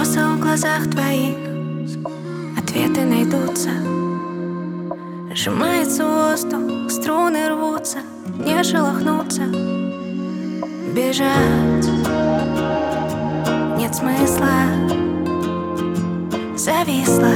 вопросы в глазах твоих, ответы найдутся. Сжимается воздух, струны рвутся, не шелохнуться. Бежать нет смысла. Зависла,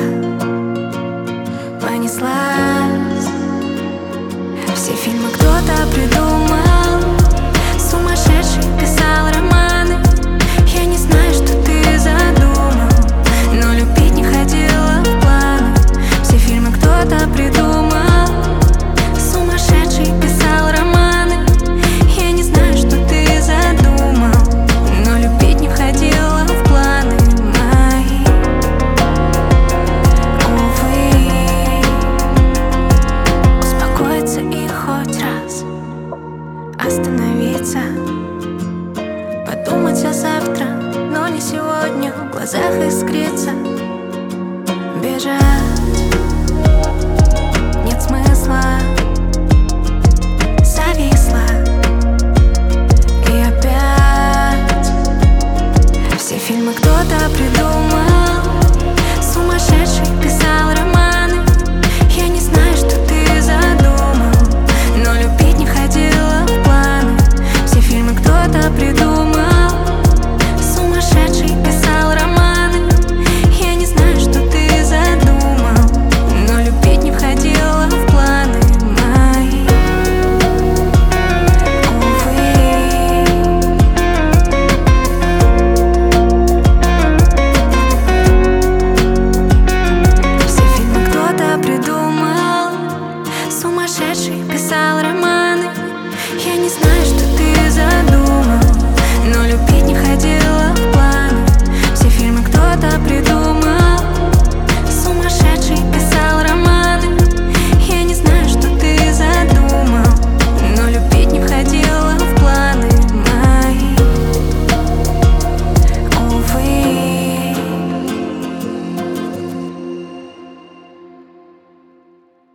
понеслась. Все фильмы кто-то придумал, сумасшедший писал романы. Я не знаю, что ты задумал, но любить не входило в планы. Все фильмы кто-то придумал, сумасшедший писал романы. Я не знаю, что ты задумал, но любить не входило в планы мои. Увы, успокоиться и хоть раз остановиться, подумать о завтра, но не сегодня. В глазах искрится. Бежать нет смысла. Зависла. И опять все фильмы кто-то придумал, сумасшедший писал